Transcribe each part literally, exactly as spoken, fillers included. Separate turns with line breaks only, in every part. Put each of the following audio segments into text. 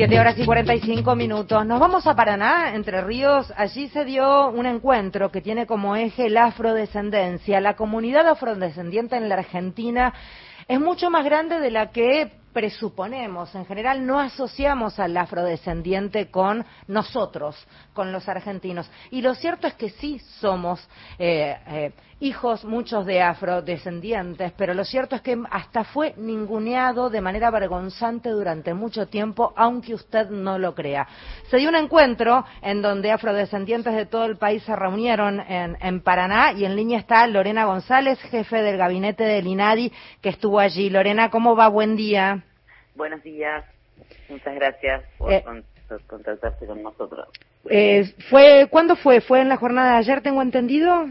Siete horas y cuarenta y cinco minutos. Nos vamos a Paraná, Entre Ríos. Allí se dio un encuentro que tiene como eje la afrodescendencia. La comunidad afrodescendiente en la Argentina es mucho más grande de la que presuponemos. En general no asociamos al afrodescendiente con nosotros, con los argentinos. Y lo cierto es que sí somos eh, eh, hijos muchos de afrodescendientes, pero lo cierto es que hasta fue ninguneado de manera vergonzante durante mucho tiempo, aunque usted no lo crea. Se dio un encuentro en donde afrodescendientes de todo el país se reunieron en, en Paraná, y en línea está Lorena González, jefe del gabinete del INADI, que estuvo allí. Lorena, ¿cómo va? Buen día.
Buenos días, muchas gracias por eh, contactarse con nosotros.
Eh, fue, ¿Cuándo fue? ¿Fue en la jornada de ayer, tengo entendido?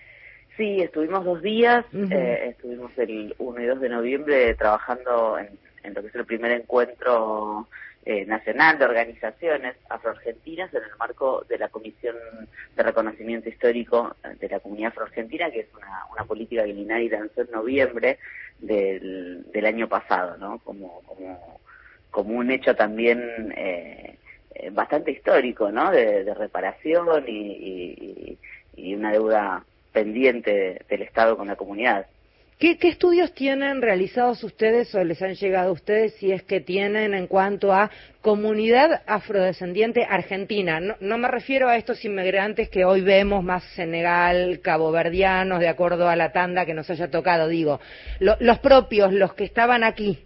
Sí, estuvimos dos días, uh-huh. eh, estuvimos el uno y dos de noviembre trabajando en, en lo que es el primer encuentro eh, nacional de organizaciones afroargentinas en el marco de la Comisión de Reconocimiento Histórico de la Comunidad Afroargentina, que es una, una política que el INADI lanzó en noviembre del, del año pasado, ¿no? Como, como, como un hecho también eh, eh, bastante histórico, ¿no? De, de reparación y, y, y una deuda pendiente del Estado con la comunidad.
¿Qué, ¿Qué estudios tienen realizados ustedes o les han llegado a ustedes, si es que tienen, en cuanto a comunidad afrodescendiente argentina? No, no me refiero a estos inmigrantes que hoy vemos, más Senegal, caboverdianos, de acuerdo a la tanda que nos haya tocado, digo, lo, los propios, los que estaban aquí.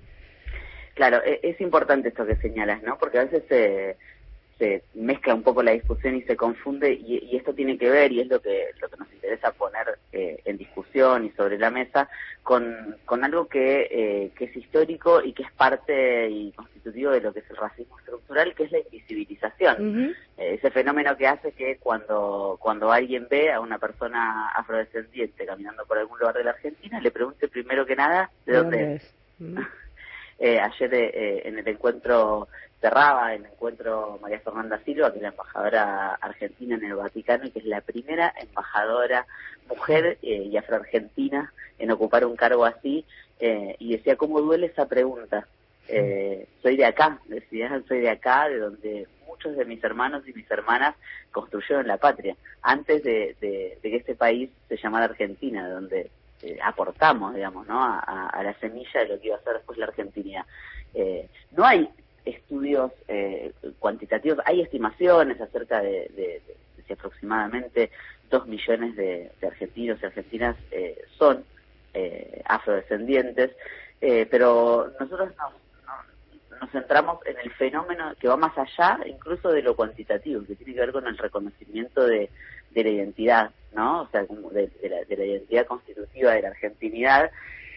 Claro, es importante esto que señalas, ¿no? Porque a veces se, se mezcla un poco la discusión y se confunde, y, y esto tiene que ver, y es lo que, lo que nos interesa poner eh, en discusión y sobre la mesa, con, con algo que, eh, que es histórico y que es parte y constitutivo de lo que es el racismo estructural, que es la invisibilización. Uh-huh. Eh, ese fenómeno que hace que cuando, cuando alguien ve a una persona afrodescendiente caminando por algún lugar de la Argentina, le pregunte primero que nada de dónde, dónde es. es? Uh-huh. eh, ayer eh, en el encuentro cerraba el encuentro María Fernanda Silva, que es la embajadora argentina en el Vaticano y que es la primera embajadora mujer eh, y afroargentina en ocupar un cargo así, eh, y decía, ¿cómo duele esa pregunta? Eh, soy de acá, decía, soy de acá, de donde muchos de mis hermanos y mis hermanas construyeron la patria, antes de, de, de que este país se llamara Argentina, de donde eh, aportamos, digamos, ¿no? A, a, a la semilla de lo que iba a ser después la Argentinidad. Eh, no hay estudios eh, cuantitativos, hay estimaciones acerca de, de, de, de si aproximadamente dos millones de, de argentinos y argentinas eh, son eh, afrodescendientes, eh, pero nosotros nos, nos, nos centramos en el fenómeno que va más allá incluso de lo cuantitativo, que tiene que ver con el reconocimiento de, de la identidad, ¿no? O sea, como de, de, la, de la identidad constitutiva de la argentinidad,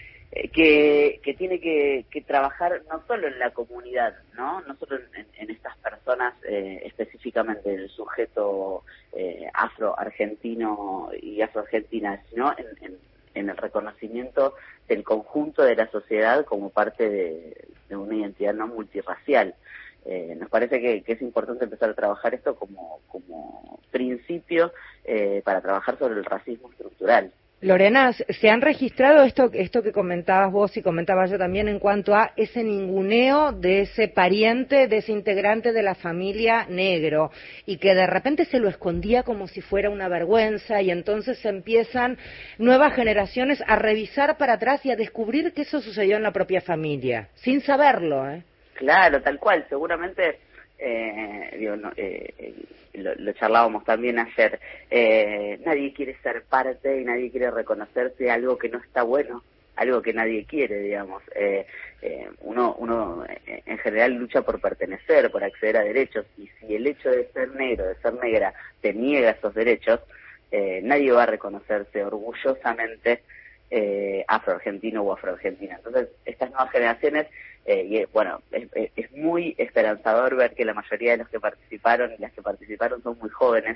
Que, que tiene que, que trabajar no solo en la comunidad, no, no solo en, en estas personas eh, específicamente el sujeto eh, afroargentino y afroargentina, sino en, en, en el reconocimiento del conjunto de la sociedad como parte de, de una identidad no multirracial. Eh, nos parece que, que es importante empezar a trabajar esto como, como principio eh, para trabajar sobre el racismo estructural.
Lorena, ¿se han registrado esto, esto que comentabas vos y comentaba yo también en cuanto a ese ninguneo de ese pariente, de ese integrante de la familia negro, y que de repente se lo escondía como si fuera una vergüenza, y entonces empiezan nuevas generaciones a revisar para atrás y a descubrir que eso sucedió en la propia familia, sin saberlo, ¿eh?
Claro, tal cual, seguramente... Eh, digo, no, eh, lo, lo charlábamos también ayer, eh, nadie quiere ser parte y nadie quiere reconocerse algo que no está bueno, algo que nadie quiere, digamos. Eh, eh, uno, uno en general lucha por pertenecer, por acceder a derechos, y si el hecho de ser negro, de ser negra, te niega esos derechos, eh, nadie va a reconocerse orgullosamente eh, afroargentino o afroargentina. Entonces, estas nuevas generaciones, eh, y bueno, es, es muy esperanzador ver que la mayoría de los que participaron y las que participaron son muy jóvenes,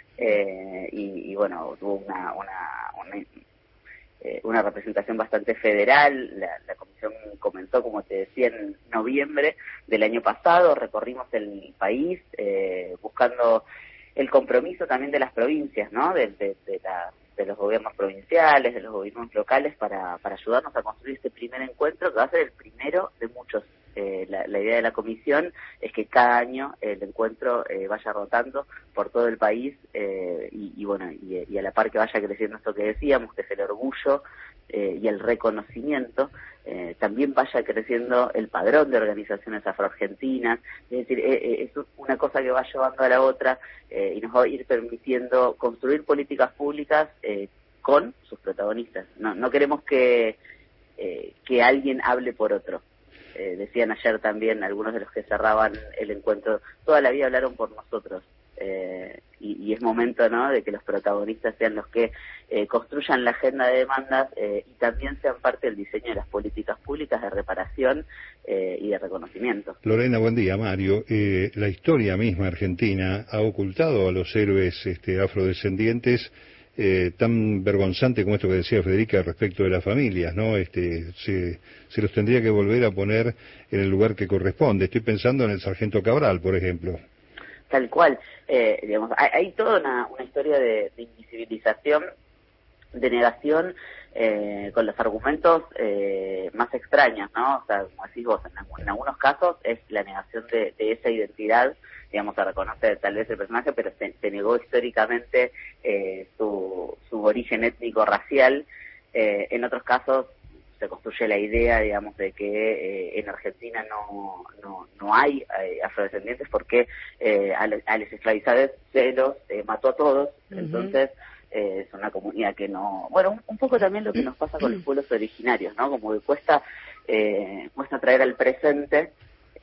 eh, y, y bueno, tuvo una, una, una, eh, una representación bastante federal. La, la comisión comenzó, como te decía, en noviembre del año pasado, recorrimos el país eh, buscando el compromiso también de las provincias, ¿no? De, de, de la de los gobiernos provinciales, de los gobiernos locales, para, para ayudarnos a construir este primer encuentro, que va a ser el primero de muchos Eh, la, la idea de la comisión es que cada año el encuentro eh, vaya rotando por todo el país eh, y, y bueno y, y a la par que vaya creciendo esto que decíamos, que es el orgullo eh, y el reconocimiento, eh, también vaya creciendo el padrón de organizaciones afroargentinas. Es decir, eh, es una cosa que va llevando a la otra eh, y nos va a ir permitiendo construir políticas públicas eh, con sus protagonistas. No, no queremos que, eh, que alguien hable por otro. Eh, decían ayer también algunos de los que cerraban el encuentro, toda la vida hablaron por nosotros, eh, y, y es momento, ¿no?, de que los protagonistas sean los que eh, construyan la agenda de demandas eh, y también sean parte del diseño de las políticas públicas de reparación eh, y de reconocimiento.
Lorena, buen día. Mario, eh, la historia misma argentina ha ocultado a los héroes este, afrodescendientes Eh, tan vergonzante como esto que decía Federica respecto de las familias, ¿no? Este, se, se los tendría que volver a poner en el lugar que corresponde. Estoy pensando en el sargento Cabral, por ejemplo.
Tal cual. Eh, digamos, hay, hay toda una, una historia de, de invisibilización, de negación, eh, con los argumentos eh, más extraños, ¿no? O sea, como decís vos, en, en algunos casos es la negación de, de esa identidad, digamos, se reconoce tal vez el personaje, pero se, se negó históricamente eh, su, su origen étnico-racial. Eh, en otros casos se construye la idea, digamos, de que eh, en Argentina no no, no hay eh, afrodescendientes porque eh, a, a los esclavizados se los eh, mató a todos. Uh-huh. Entonces eh, es una comunidad que no... Bueno, un, un poco también lo que nos pasa con los pueblos originarios, ¿no? Como que cuesta, eh, cuesta traer al presente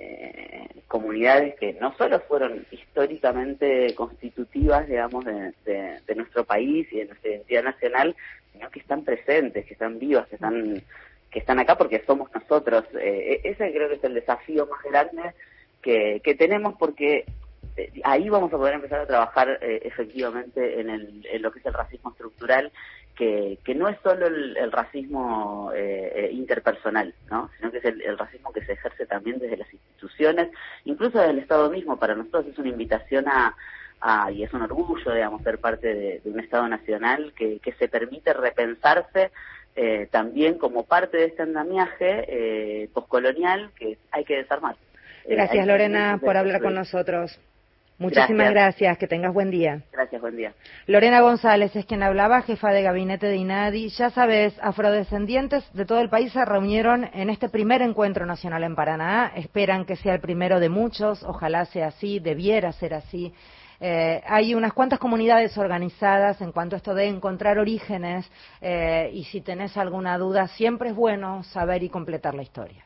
Eh, comunidades que no solo fueron históricamente constitutivas, digamos, de, de, de nuestro país y de nuestra identidad nacional, sino que están presentes, que están vivas, que están que están acá porque somos nosotros. Eh, ese creo que es el desafío más grande que, que tenemos, porque eh, ahí vamos a poder empezar a trabajar eh, efectivamente en, el, en lo que es el racismo estructural, que, que no es solo el, el racismo eh, interpersonal, ¿no?, sino que es el, el racismo que se ejerce también desde las instituciones, incluso desde el Estado mismo. Para nosotros es una invitación a, a y es un orgullo, digamos, ser parte de, de un Estado nacional que, que se permite repensarse eh, también como parte de este andamiaje eh, poscolonial que hay que desarmar.
Gracias, eh, Lorena, por hablar con nosotros. Muchísimas gracias. gracias, que tengas buen día.
Gracias, buen día.
Lorena González es quien hablaba, jefa de gabinete de INADI. Ya sabes, afrodescendientes de todo el país se reunieron en este primer encuentro nacional en Paraná. Esperan que sea el primero de muchos, ojalá sea así, debiera ser así. Eh, hay unas cuantas comunidades organizadas en cuanto a esto de encontrar orígenes, eh, y si tenés alguna duda, siempre es bueno saber y completar la historia.